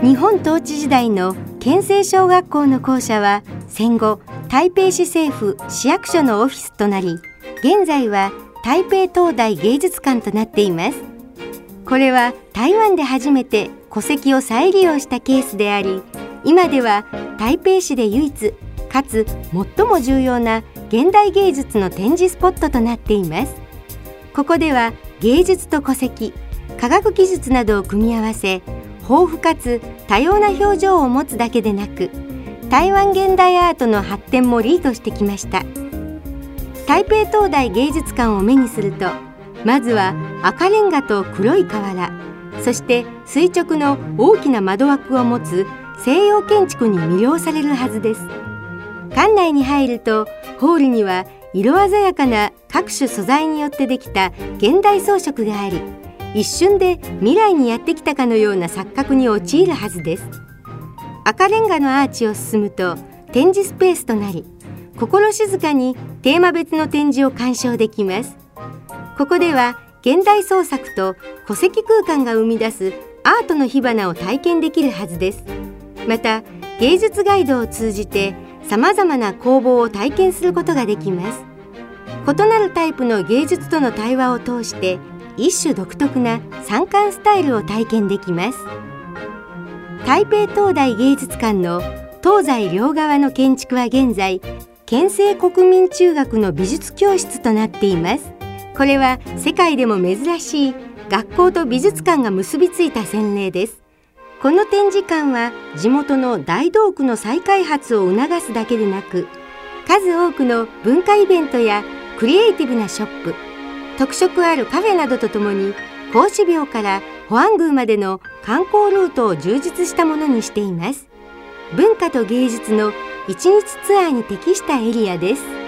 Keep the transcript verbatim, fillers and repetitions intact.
日本統治時代の県西小学校の校舎は戦後台北市政府市役所のオフィスとなり、現在は台北東大芸術館となっています。これは台湾で初めて戸籍を再利用したケースであり、今では台北市で唯一かつ最も重要な現代芸術の展示スポットとなっています。ここでは芸術と戸籍、科学技術などを組み合わせ、豊富かつ多様な表情を持つだけでなく、台湾現代アートの発展もリードしてきました。台北東大芸術館を目にすると、まずは赤レンガと黒い瓦、そして垂直の大きな窓枠を持つ西洋建築に魅了されるはずです。館内に入ると、ホールには色鮮やかな各種素材によってできた現代装飾があり、一瞬で未来にやってきたかのような錯覚に陥るはずです。赤レンガのアーチを進むと展示スペースとなり、心静かにテーマ別の展示を鑑賞できます。ここでは現代創作と戸籍空間が生み出すアートの火花を体験できるはずです。また芸術ガイドを通じてさまざまな工房を体験することができます。異なるタイプの芸術との対話を通して一種独特な三感スタイルを体験できます。台北東大芸術館の東西両側の建築は現在県西国民中学の美術教室となっています。これは世界でも珍しい学校と美術館が結びついた先例です。この展示館は地元の大同区の再開発を促すだけでなく、数多くの文化イベントやクリエイティブなショップ、特色あるカフェなどとともに、孔子廟から保安宮までの観光ルートを充実したものにしています。文化と芸術の一日ツアーに適したエリアです。